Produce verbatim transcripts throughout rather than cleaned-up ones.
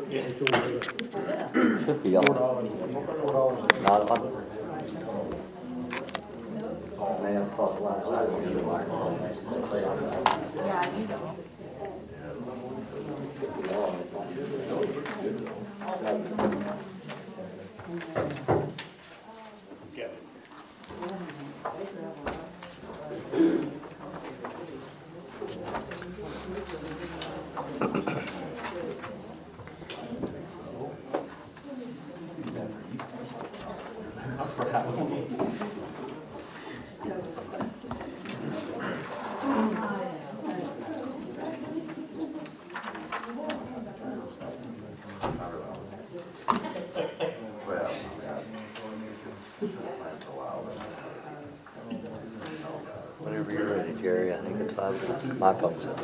Should be on. Not on. Man, I thought last night was the microphone. Yeah, you know. Whenever you're ready, Jerry, I think it's five. My phone's up.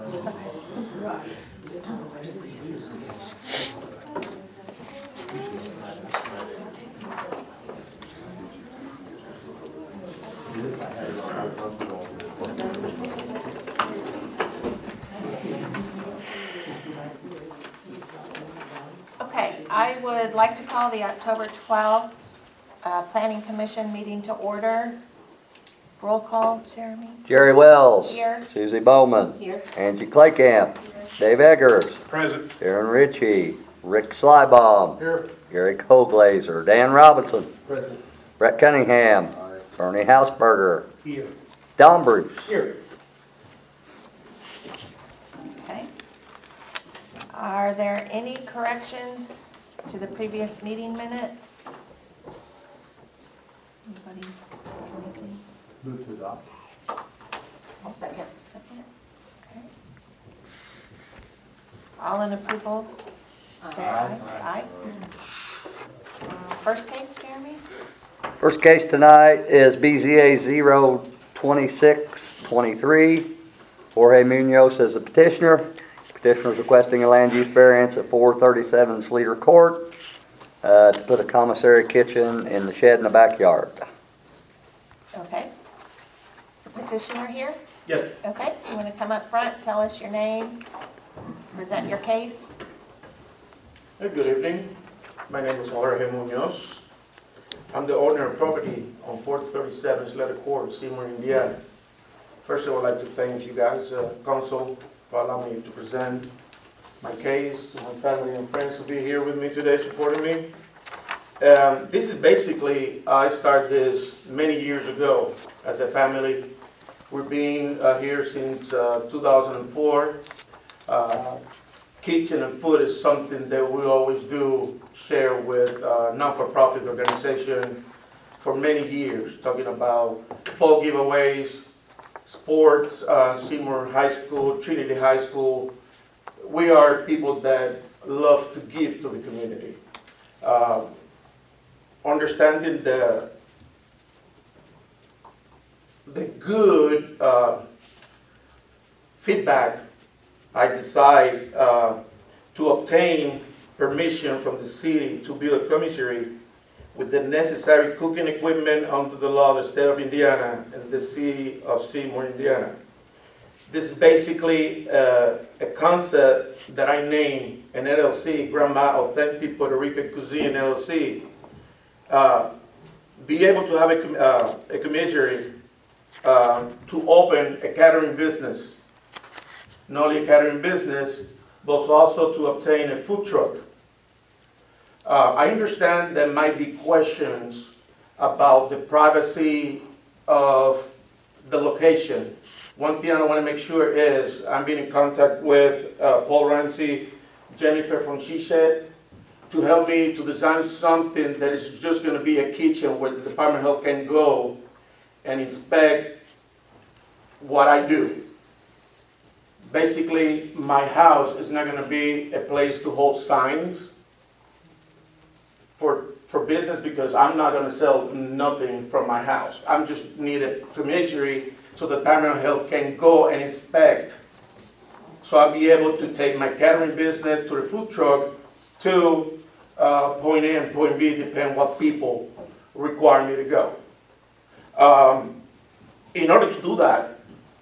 Okay, I would like to call the October twelfth uh, Planning Commission meeting to order. Roll call, Jeremy. Jerry Wells. Here. Susie Bowman. Here. Angie Claycamp. Dave Eggers. Present. Darren Ritchie. Rick Slybaum. Here. Gary Koglazer. Dan Robinson. Present. Brett Cunningham. Bernie Hausberger. Here. Don Bruce. Here. Okay. Are there any corrections to the previous meeting minutes? Anybody? Anything? Move to adopt. I'll second. Second. Okay. All in approval? Say aye. Aye. Uh, First case, Jeremy? First case tonight is B Z A zero twenty-six twenty-three. Jorge Munoz is the petitioner. Petitioner is requesting a land use variance at four thirty-seven Sleater Court uh, to put a commissary kitchen in the shed in the backyard. Okay. Is the petitioner here? Yes. Okay, you want to come up front, tell us your name, present your case? Hey, good evening. My name is Jorge Munoz. I'm the owner of property on four thirty-seven Slater Court, Seymour, Indiana. First, I would like to thank you guys, uh, council, for allowing me to present my case, to my family and friends to be here with me today supporting me. Um, this is basically, I started this many years ago as a family. We've been uh, here since uh, two thousand four. Uh, Kitchen and food is something that we always do share with uh, non-for-profit organization for many years, talking about fall giveaways, sports, uh, Seymour High School, Trinity High School. We are people that love to give to the community. Uh, understanding the, the good uh, feedback, I decide uh, to obtain permission from the city to build a commissary with the necessary cooking equipment under the law of the state of Indiana and the city of Seymour, Indiana. This is basically uh, a concept that I named an L L C, Grandma Authentic Puerto Rican Cuisine L L C. Uh, be able to have a, uh, a commissary uh, to open a catering business. Not only a catering business, but also to obtain a food truck. Uh, I understand there might be questions about the privacy of the location. One thing I want to make sure is I'm being in contact with uh, Paul Ramsey, Jennifer from She Shed, to help me to design something that is just going to be a kitchen where the Department of Health can go and inspect what I do. Basically, my house is not going to be a place to hold signs for, for business because I'm not going to sell nothing from my house. I'm just need a commissary so the Department of Health can go and inspect. So I'll be able to take my catering business to the food truck to uh, point A and point B, depending what people require me to go. Um, in order to do that,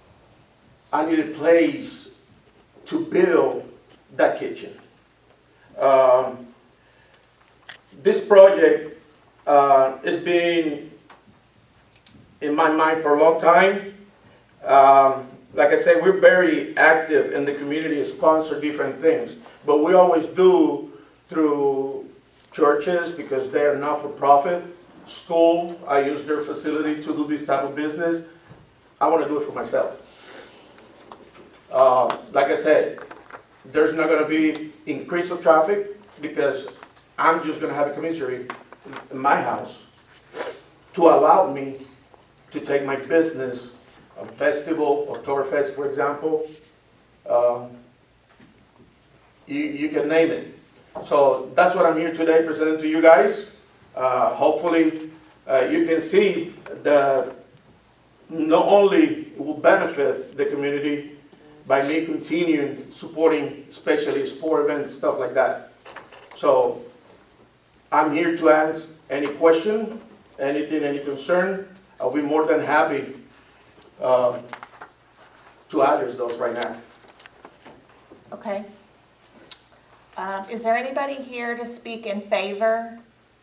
I need a place to build that kitchen. Um, This project uh, is being in my mind for a long time. Um, Like I said, we're very active in the community to sponsor different things, but we always do through churches because they're not-for-profit. School, I use their facility to do this type of business. I want to do it for myself. Uh, like I said, there's not going to be increase of traffic because I'm just going to have a commissary in my house to allow me to take my business, a festival, Oktoberfest, for example. Uh, you, you can name it. So that's what I'm here today presenting to you guys. Uh, hopefully, uh, you can see that not only it will benefit the community by me continuing supporting, especially sport events, stuff like that. So I'm here to answer any question, anything, any concern. I'll be more than happy uh, to address those right now. Okay. Um, Is there anybody here to speak in favor?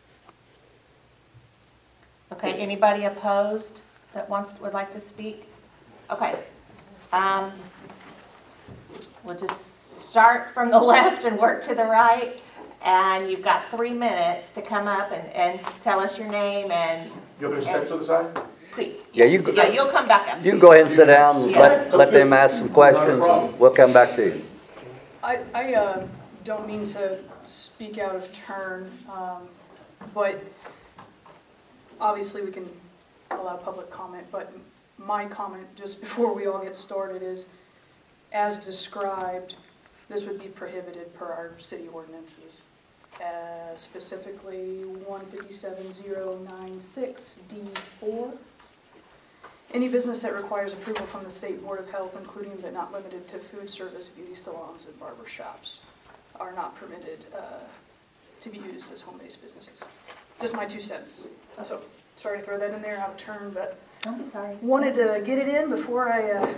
Okay, anybody opposed that wants, would like to speak? Okay. Um, We'll just start from the left and work to the right. And you've got three minutes to come up and, and tell us your name and, You want me to step to the side? please. Yeah, you go- Yeah, you'll come back up. You can go ahead and sit down and let, Yeah. let them ask some questions, and we'll come back to you. I, I uh, don't mean to speak out of turn, um, but obviously we can allow public comment, but my comment, just before we all get started, is as described, this would be prohibited per our city ordinances, uh, specifically one fifty-seven oh ninety-six D four. Any business that requires approval from the State Board of Health, including but not limited to food service, beauty salons, and barber shops, are not permitted uh, to be used as home-based businesses. Just my two cents. So, sorry to throw that in there out of turn, but I'm sorry. wanted to get it in before I uh,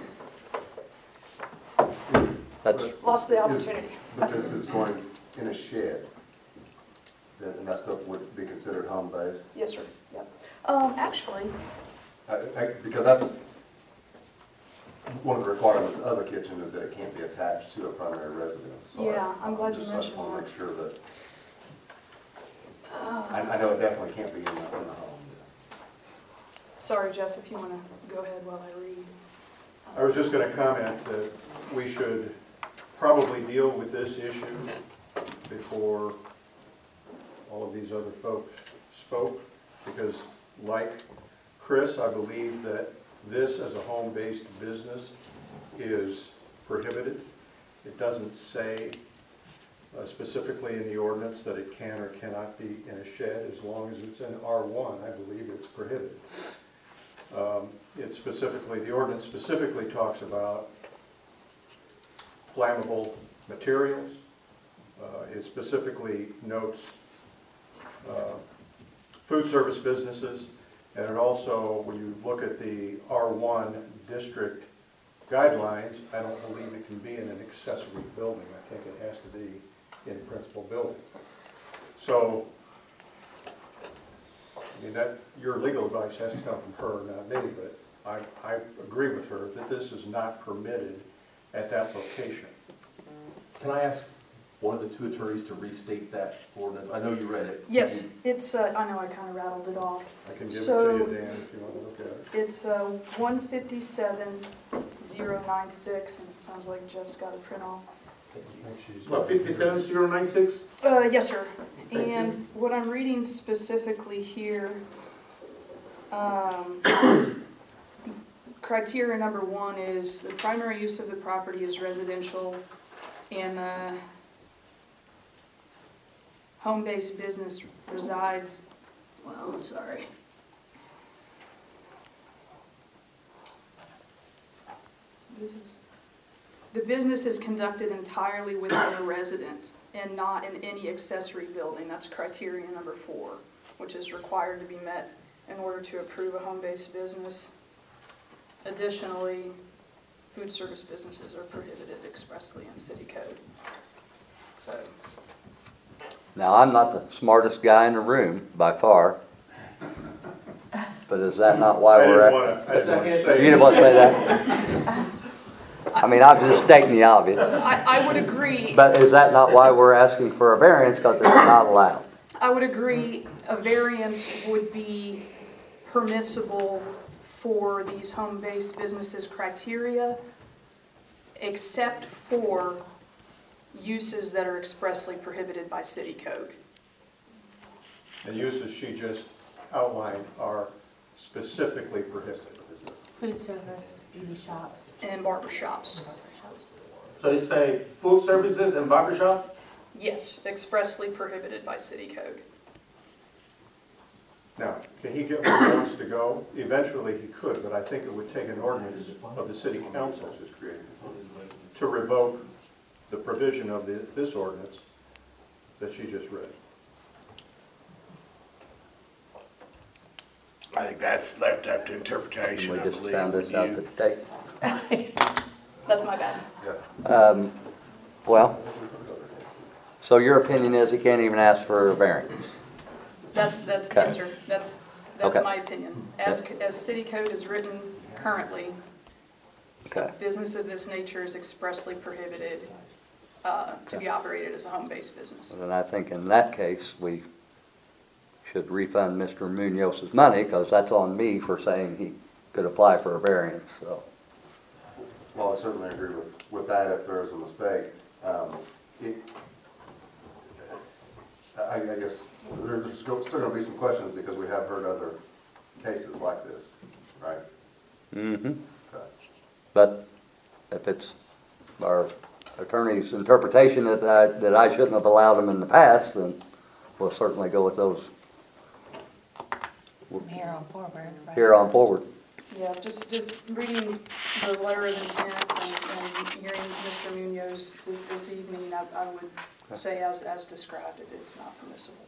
That's, lost the Is- opportunity. But this is going in a shed, and and that stuff would be considered home-based? Yes, sir. Yep. Um, actually, I- I- Because that's, one of the requirements of a kitchen is that it can't be attached to a primary residence. So I- Yeah, I'm glad you just- mentioned I just want that. to make sure that, I I know it definitely can't be in the in the home. sorry, Jeff, if you want to go ahead while I read. I was just going to comment that we should probably deal with this issue before all of these other folks spoke, because like Chris, I believe that this as a home-based business is prohibited. It doesn't say uh, specifically in the ordinance that it can or cannot be in a shed. As long as it's in R one, I believe it's prohibited. Um, It specifically, the ordinance specifically talks about flammable materials. Uh, It specifically notes uh, food service businesses, and it also, when you look at the R one district guidelines, I don't believe it can be in an accessory building. I think it has to be in a principal building. So, I mean, that, your legal advice has to come from her, not me, but I, I agree with her that this is not permitted at that location. Can I ask one of the two attorneys to restate that ordinance? I know you read it. Yes, it's, uh, I know I kind of rattled it off. I can give it So- to you, Dan, if you want to look at it. It's uh, one fifty-seven oh ninety-six, and it sounds like Jeff's got a print off. What, fifty-seven oh ninety-six? Uh, yes, sir. Thank you. And what I'm reading specifically here, um, criteria number one is the primary use of the property is residential, and the home-based business resides, well, sorry. Business. The business is conducted entirely within the resident and not in any accessory building. That's criteria number four, which is required to be met in order to approve a home-based business. Additionally, food service businesses are prohibited expressly in city code. So, Now, I'm not the smartest guy in the room by far, but is that not why I we're didn't at? wanna, I didn't wanna say. You didn't want to say that? I mean, I'm just stating the obvious. I, I would agree, But is that not why we're asking for a variance, because it's not allowed? I would agree a variance would be permissible for these home-based businesses criteria, except for uses that are expressly prohibited by city code. The uses she just outlined are specifically prohibited. Food service, beauty shops, And barber shops. barber shops. So they say food services and barber shop? Yes, expressly prohibited by city code. Now, can he get where he wants to go? Eventually he could, but I think it would take an ordinance of the city council to revoke the provision of the, this ordinance that she just read. I think that's left up to And interpretation, we I just believe. found this with out you. today. That's my bad. Um, well, so your opinion is he can't even ask for a variance? That's, that's, Okay. yes, sir. That's, that's Okay. my opinion. As, as city code is written currently, Okay, business of this nature is expressly prohibited uh, to be operated as a home-based business. and I think in that case, we should refund Mister Munoz's money, because that's on me for saying he could apply for a variance, so. Well, I certainly agree with, with that if there is a mistake. Um, it, I, I guess there's still gonna be some questions because we have heard other cases like this, right? Mm-hmm. Okay. But if it's our attorney's interpretation that I, that I shouldn't have allowed them in the past, then we'll certainly go with those From here on forward, right? here on forward. Yeah, just, just reading the letter of intent and, and hearing Mister Munoz this, this evening, I, I would say as, as described, it, it's not permissible.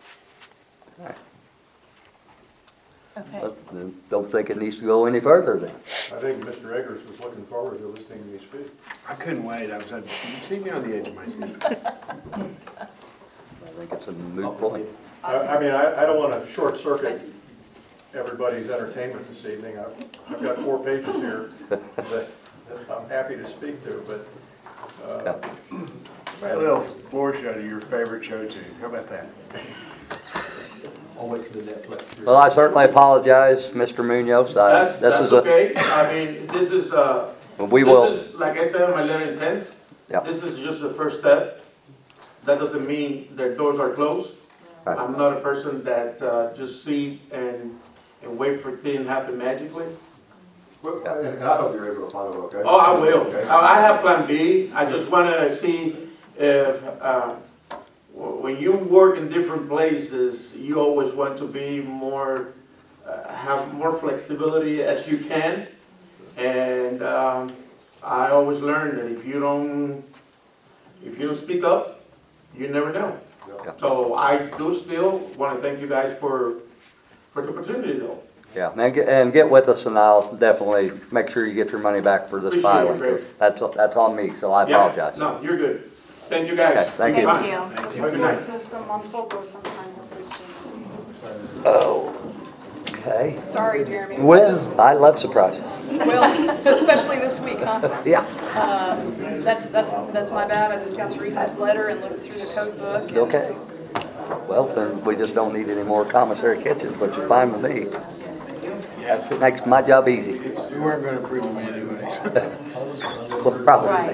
Okay, But then don't think it needs to go any further then. I think Mister Eggers was looking forward to listening to me speak. I couldn't wait, I was, you see me on the edge of my seat. I think it's a moot point. I, I mean, I, I don't want to short circuit everybody's entertainment this evening. I've, I've got four pages here that I'm happy to speak to, but, uh, A little floor show to your favorite show too, how about that? I'll wait for the Netflix series. Well, I certainly apologize, Mister Munoz. I- That's, This that's is a, okay. I mean, this is, uh, we this will, is, like I said in my letter of intent, Yep. this is just the first step. That doesn't mean their doors are closed. Right. I'm not a person that, uh, just see and, and wait for things to happen magically. Well, and and I hope you're able to find a location. Oh, I will. Okay. I I have plan B. I just wanna see if, uh, w- when you work in different places, you always want to be more, uh, have more flexibility as you can. And, um, I always learn that if you don't, if you don't speak up, you never know. Yeah. So I do still wanna thank you guys for, for the opportunity though. yeah, and get, and get with us and I'll definitely make sure you get your money back for this Appreciate it, filing. Greg. That's, that's on me, so I Yeah, apologize. No, you're good. Thank you guys. Okay, thank you. thank you. Have a Look good forward night. to some on Fogo sometime hopefully soon. Oh, okay. Sorry, Jeremy. Well, I love surprises. Well, especially this week, huh? Yeah, Um, That's, that's, that's my bad. I just got to read this letter and look through the code book. and- okay. Well, then we just don't need any more commissary kitchens, which is fine with me. That's, it makes my job easy. You weren't gonna approve them anyways. Well, probably. Right.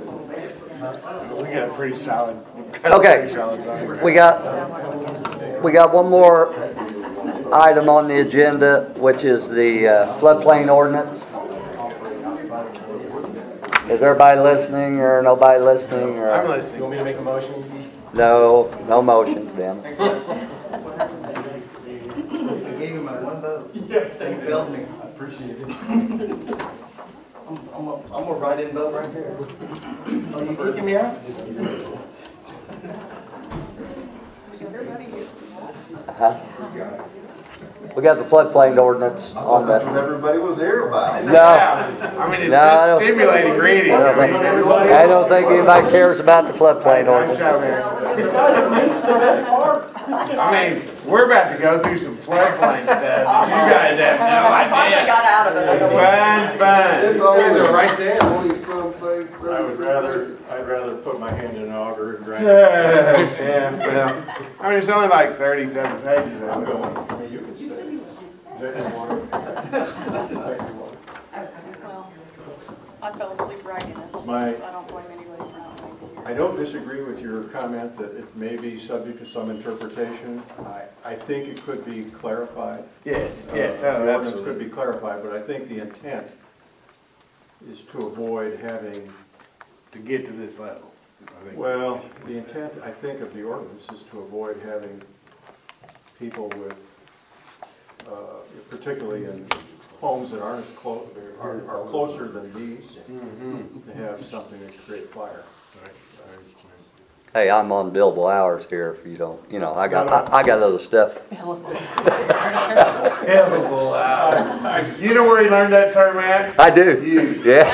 We got a pretty solid, got a Okay. pretty solid document. We got, we got one more item on the agenda, which is the uh, floodplain ordinance. Is everybody listening or nobody listening or? I'm listening. You want me to make a motion? No, no motions then. I gave you my one vote. You failed me. I appreciate it. I'm, I'm a, I'm a write-in vote right here. Oh, you kicking me out? Uh-huh. We got the floodplain ordinance I on thought that's the, what everybody was here about. no. I mean, it's No, I so don't- stimulating reading. I don't think, I don't think anybody cares about the floodplain Nice ordinance. job, man. I mean, we're about to go through some floodplain stuff. You guys have no I finally idea. got out of it. I don't know. Fine, fine. It's always These are right there. Only something. I would rather, I'd rather put my hand in an auger and drink. Yeah, yeah, well, I mean, it's only like thirty-seven pages I'm of going, it. I mean, you can say. Take your water. Take your water. Well, I fell asleep writing it, so My- I don't blame anybody for not making it. I don't disagree with your comment that it may be subject to some interpretation. I, I think it could be clarified. Yes, Uh, yes, The oh, ordinance could absolutely. be clarified, but I think the intent is to avoid having, To get to this level. I think. well, the intent, I think, of the ordinance is to avoid having people with, uh, particularly in homes that aren't as close, are, are closer than these, to have something that could create fire. Hey, I'm on billable hours here if you don't, you know, I got, I, I got other stuff. Hellable hour. You know where he learned that term at? I do, You. yeah.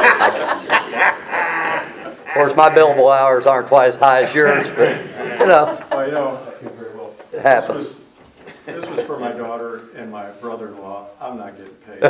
Of course, my billable hours aren't quite as high as yours, but, you know, Well, you know, it this happens. was, this was for my daughter and my brother-in-law. I'm not getting paid.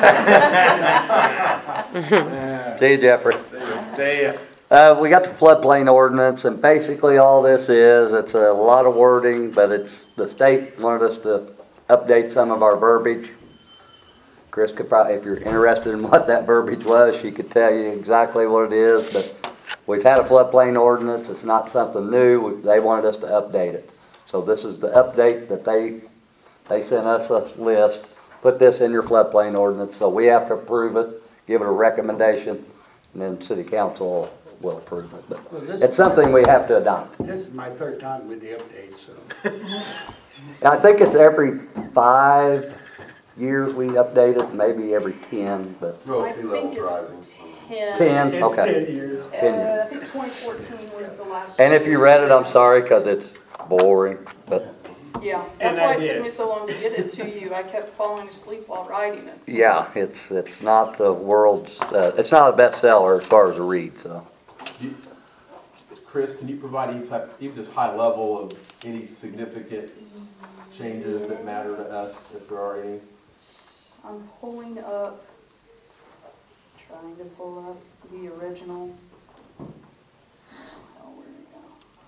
See you, Jeffrey. See ya. Uh, we got the floodplain ordinance, and basically all this is, it's a lot of wording, but it's, the state wanted us to update some of our verbiage. Chris could probably, if you're interested in what that verbiage was, she could tell you exactly what it is, but we've had a floodplain ordinance, it's not something new, they wanted us to update it. So this is the update that they, they sent us a list, put this in your floodplain ordinance, so we have to approve it, give it a recommendation, and then city council will approve it. But Well, this- it's something we have to adopt. This is my third time with the update, so. I think it's every five years we update it, maybe every ten, but Well, I sea think level's it's rising. ten. ten, It's okay. ten years. ten Uh, years. I think twenty fourteen was the last. And if you read it, I'm sorry, because it's boring, but Yeah, that's And I why it did. took me so long to get it to you. I kept falling asleep while writing it. yeah, it's, it's not the world's, uh, it's not a bestseller as far as a read, so. You- Chris, can you provide any type, even just high level of any significant changes that matter to us, if there are any? I'm pulling up, trying to pull up the original. Oh, where'd it go?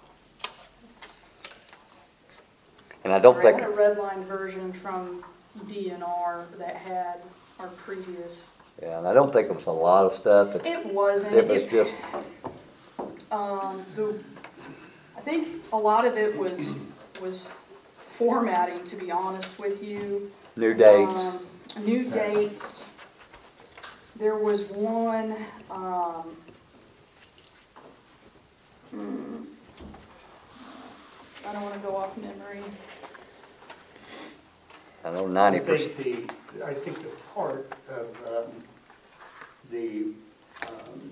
And I don't Sorry, think, I had a redlined version from D N R that had our previous. yeah, and I don't think it was a lot of stuff. It, It wasn't. it was It- just, Um, the, I think a lot of it was, was formatting, to be honest with you. new dates. Um, New dates. There was one, um, hmm, I don't wanna go off memory. I know I ninety percent. think the, I think the part of, um, the, um,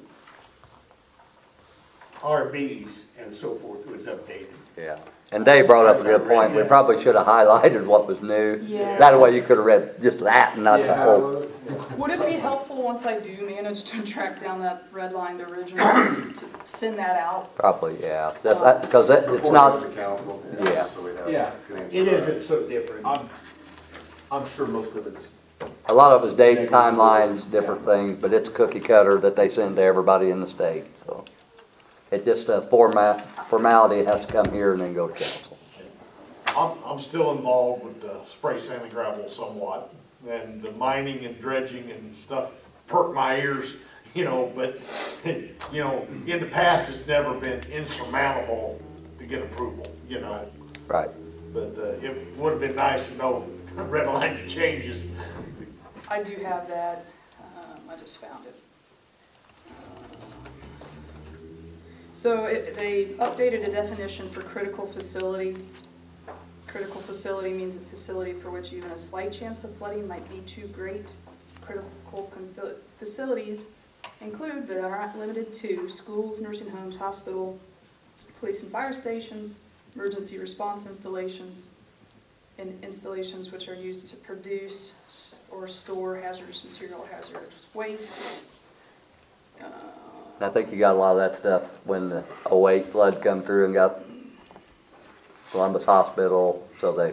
R Vs and so forth was updated. Yeah, and Dave brought up a good point, we probably should have highlighted what was new. Yeah. That way you could have read just that and not the Yeah. whole. Would it be helpful once I do manage to track down that redlined original, just to send that out? Probably, yeah, that's, that, because it, it's Before not, it goes to council. Yeah. So we have Yeah. good answers. It isn't so different. I'm, I'm sure most of it's, a lot of it's date, timelines, different things, but it's cookie cutter that they send to everybody in the state, so. It just, a format, formality has to come here and then go to council. I'm, I'm still involved with the spray sand and gravel somewhat, and the mining and dredging and stuff perk my ears, you know, but, you know, in the past, it's never been insurmountable to get approval, you know, Right. but uh, it would have been nice to know, red line the changes. I do have that, um, I just found it. So it, they updated a definition for critical facility. Critical facility means a facility for which even a slight chance of flooding might be too great. Critical confi- facilities include, but are not limited to, schools, nursing homes, hospital, police and fire stations, emergency response installations, and installations which are used to produce s- or store hazardous material, hazardous waste. Uh, And I think you got a lot of that stuff when the oh eight flood come through and got Columbus Hospital, so they,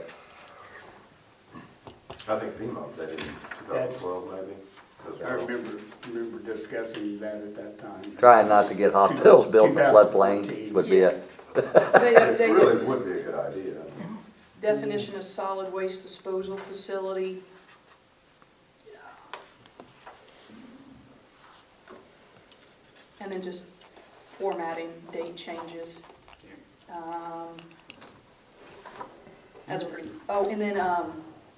I think FEMA updated in two thousand twelve maybe. as I well. remember, remember discussing that at that time. trying not to get hospitals built in floodplains would be a, They It really updated would be a good idea. definition of solid waste disposal facility. And then just formatting, date changes. Um, That's pretty, oh, and then, um,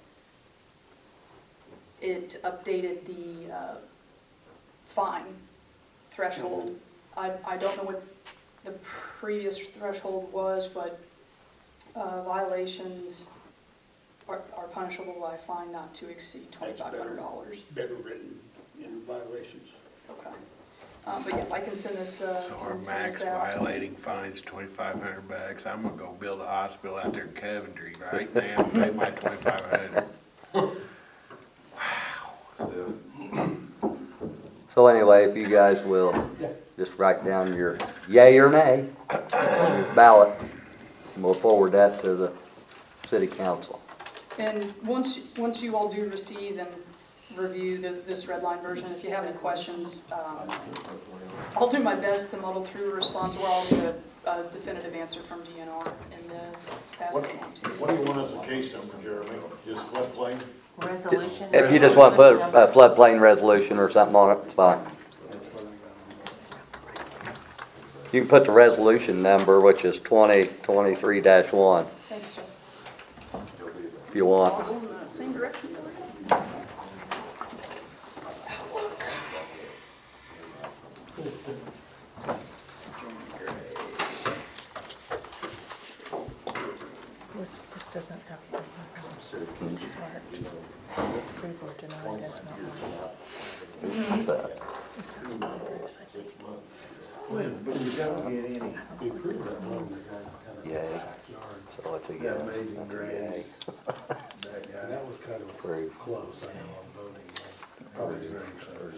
it updated the, uh, fine threshold. I, I don't know what the previous threshold was, but, uh, violations are, are punishable by a fine not to exceed twenty-five hundred dollars. Better written in violations. Okay. Um, but yeah, I can send this, uh, So our can send max this out. violating fine's twenty-five hundred bucks. I'm gonna go build a hospital out there in Coventry right now, and pay my twenty-five hundred. Still, so anyway, if you guys will just write down your yay or nay on your ballot, and we'll forward that to the city council. And once, once you all do receive and review the, this red line version, if you have any questions, um, I'll do my best to muddle through a response, or I'll get a, a definitive answer from D N R and uh, pass What, it on to you. what do you want as a case number, Jeremy? Just floodplain? Resolution. If you just want to put a floodplain resolution or something on it, it's fine. You can put the resolution number, which is twenty twenty-three dash one, Thanks, sir. if you want. I'll go in the same direction. Which this doesn't have to be approve or deny does not line up. What's that? This does not approve, so I think. But you don't get any. Yay. So it's a yes. That amazing That's a grace. yay. That was kind of Approved. close, I know, on voting. Probably very close.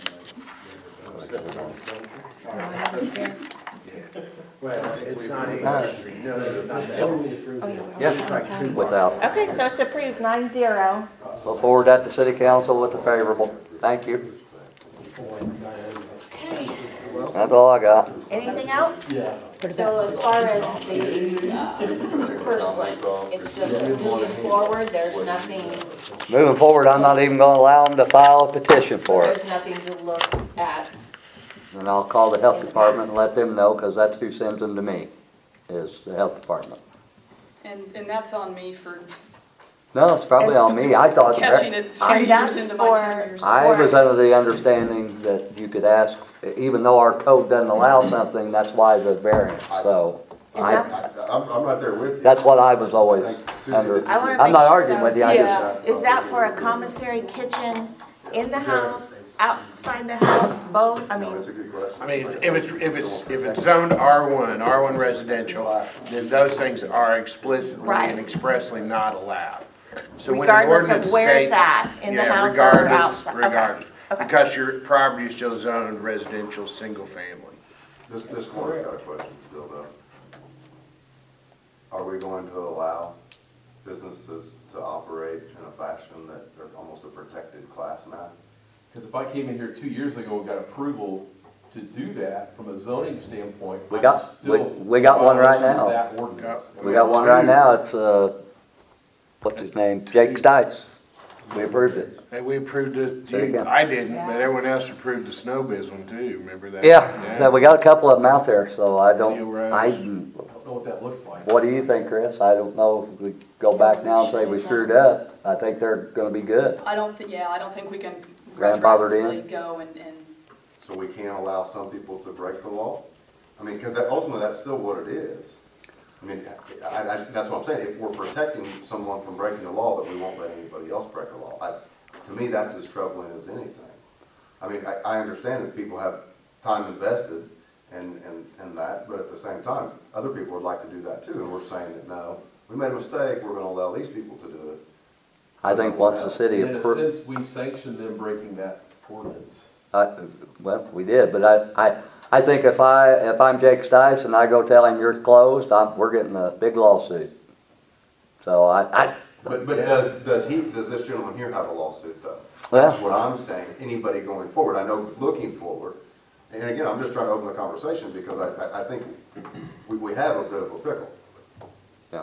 Well, it's not even, no, no, not that. Oh, yeah. Yeah, without. Okay, so it's approved nine zero. We'll forward that to city council with the favorable. Thank you. Okay, That's all I got. anything else? So as far as the uh, first one, it's just moving forward, there's nothing, Moving forward, I'm not even gonna allow them to file a petition for it. there's nothing to look at. And I'll call the health department and let them know, because that's who sends them to me, is the health department. And, and that's on me for No, it's probably on me. I thought, catching it a few And years that's into my for- ten years. I was under the understanding that you could ask, even though our code doesn't allow something, that's why the variance, so. And I, that's- I'm, I'm right there with you. that's what I was always I think Susie under. did- I wanna I'm make not sure arguing with you, I Yeah. just, Is that for a commissary kitchen in the house, outside the house, both? I No, mean, it's a good question. I mean, if it's, if it's, if it's zoned R one, R one residential, then those things are explicitly Right. and expressly not allowed. So when the regardless of ordinance where it's states- at, in the yeah, house or regardless- outside? Okay. Regardless, Okay. because your property is still zoned residential, single family. This, this corner's got a question still though. Are we going to allow businesses to operate in a fashion that they're almost a protected class now? Because if I came in here two years ago and got approval to do that from a zoning standpoint, We I'm got- we- still we got one right violation of now. that ordinance. we got one right now, it's, uh, what's his name, Jake Stites. We approved it. And we approved it, There you go. I didn't, but everyone else approved the snow biz one too, remember that? Yeah, so we got a couple of them out there, so I You're don't, right. I, I don't know what that looks like. what do you think, Chris? I don't know if we go back now and say we screwed up. I think they're gonna be good. I don't, thi- yeah, I don't think we can Grandfathered in? retroactively go and, and, So we can't allow some people to break the law? I mean, because that, ultimately, that's still what it is. I mean, I, I, that's what I'm saying, if we're protecting someone from breaking the law, that we won't let anybody else break the law. I, to me, that's as troubling as anything. I mean, I, I understand that people have time invested and, and, and that, but at the same time, other people would like to do that too, and we're saying that, no, we made a mistake, we're gonna allow these people to do it. I think once the city In a approved, sense, we sanctioned them breaking that ordinance. I, well, we did, but I, I, I think if I, if I'm Jake Stice and I go tell him you're closed, I'm, we're getting a big lawsuit. So I, I, But, but does, does he, does this gentleman here have a lawsuit though? Well- That's what I'm saying, anybody going forward, I know looking forward, and again, I'm just trying to open the conversation because I, I, I think we, we have a bit of a pickle. yeah.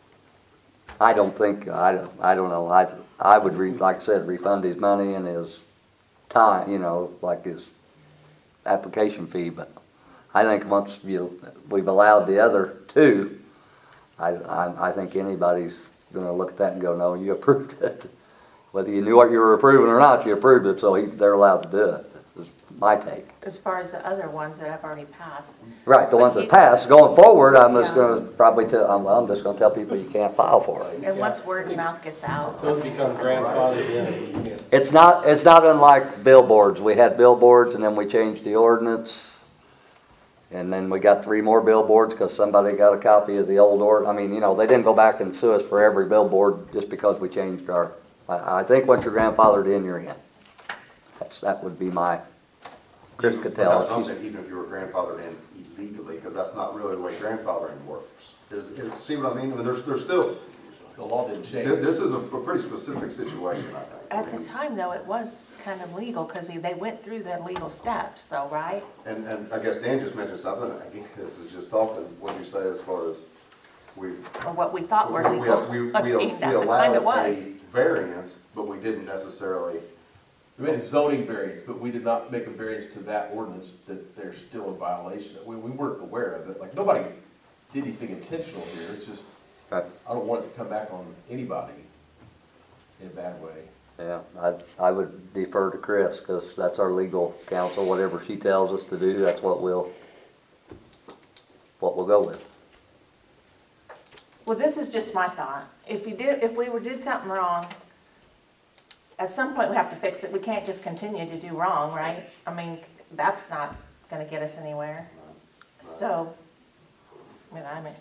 I don't think, I don't, I don't know, I, I would re, like I said, refund his money and his time, you know, like his application fee, but I think once you, we've allowed the other two, I, I, I think anybody's gonna look at that and go, no, you approved it. Whether you knew what you were approving or not, you approved it, so he, they're allowed to do it, is my take. As far as the other ones that have already passed. Right, the ones that pass, going forward, I'm just gonna probably tell, I'm, well, I'm just gonna tell people you can't file for it. And once word of mouth gets out. Those become grandfathered in. You can't- It's not, it's not unlike billboards. We had billboards and then we changed the ordinance. And then we got three more billboards because somebody got a copy of the old ord, I mean, you know, they didn't go back and sue us for every billboard just because we changed our, I, I think once you're grandfathered in, you're in. That's, that would be my, Chris could tell. That's what I'm saying, even if you were grandfathered in illegally, because that's not really the way grandfathering works. Is, is, see what I mean? I mean, there's, there's still, The law didn't change. thi- this is a, a pretty specific situation, I think. I At the mean, time, though, it was kind of legal because they went through the legal steps, so, right? And, and I guess Dan just mentioned something, again, this is just talking, what do you say as far as we. Or what we thought were we- legal. We, we, I we mean, at we the time it allowed was. a variance, but we didn't necessarily, We made a zoning variance, but we did not make a variance to that ordinance that they're still in violation. We, we weren't aware of it. Like, nobody did anything intentional here. It's just, Right. I don't want it to come back on anybody in a bad way. Yeah, I, I would defer to Chris because that's our legal counsel. Whatever she tells us to do, that's what we'll, what we'll go with. Well, this is just my thought. If you did, if we were, did something wrong, at some point we have to fix it. We can't just continue to do wrong, right? I mean, that's not gonna get us anywhere. So, I mean, I mean,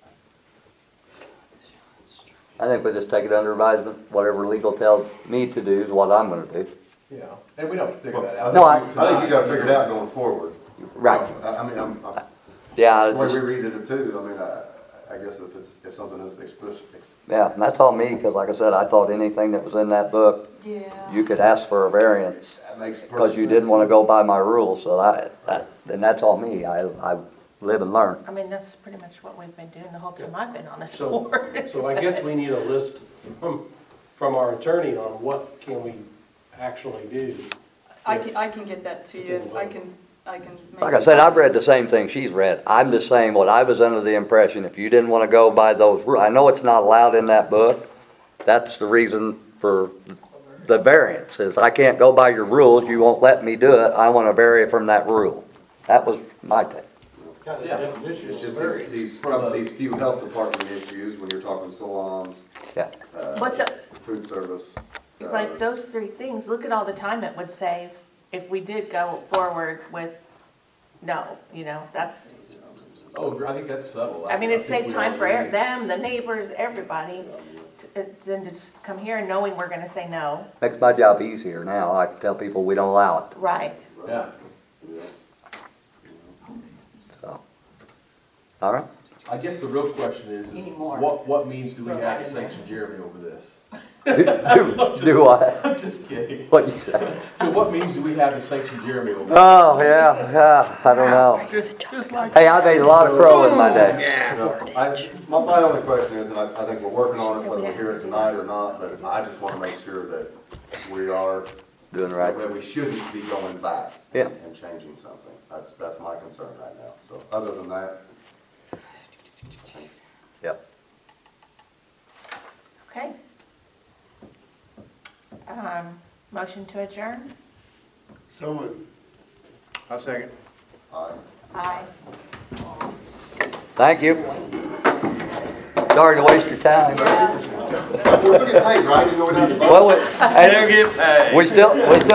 I think we just take it under advisement. Whatever legal tells me to do is what I'm gonna do. Yeah, and we don't have to figure well, that I out. No, I- think, you- I think you gotta figure it out going forward. Right. I, I mean, I'm, I'm, Yeah, the way we just- read it too, I mean, I, I guess if it's, if something is explicit, yeah, and that's all me because like I said, I thought anything that was in that book, yeah. you could ask for a variance that makes perfect because you sense. didn't wanna go by my rules. So I, that, and that's all me. I, I live and learn. I mean, that's pretty much what we've been doing the whole time I've been on this So, board. so I guess we need a list from, from our attorney on what can we actually do. I can, I can get that to It's you, in the I book. can, I can. make Like I a said, I've copy. read the same thing she's read. I'm just saying what I was under the impression, if you didn't want to go by those rules, I know it's not allowed in that book. That's the reason for the variance, is I can't go by your rules, you won't let me do it, I want to vary from that rule. That was my take. Kind of Yeah. definition It's of just variance. these, these, couple- these few health department issues, when you're talking salons, Yeah. uh, But the, food service. uh, like those three things, look at all the time it would save if we did go forward with no, you know, that's, Oh, I think that's subtle. I mean, it think saved we time all for agree. them, the neighbors, everybody, to- uh, than to just come here knowing we're gonna say no. Makes my job easier now. I can tell people we don't allow it, Right. Yeah, so. All right. I guess the real question is, is Need more. what, what means do we Throw have that to in there. sanction Jeremy over this? Do, do, do what? I'm just kidding. What'd you say? So what means do we have to sanction Jeremy over this? Oh, yeah, yeah, I don't know. Just, just like. Hey, I made a lot of crow in my day. Yeah. No, I, my, my only question is, and I, I think we're working on it, whether we hear it tonight or not, but I just wanna make sure that we are, Doing right. that we shouldn't be going back Yeah. and changing something. That's, that's my concern right now. So, other than that, Yep. Okay. Um, motion to adjourn? So moved. I'll second. I, Aye. Thank you. Sorry to waste your time. we're still getting paid, right? You know, we don't have to vote. Well, we, and get paid. we still, we still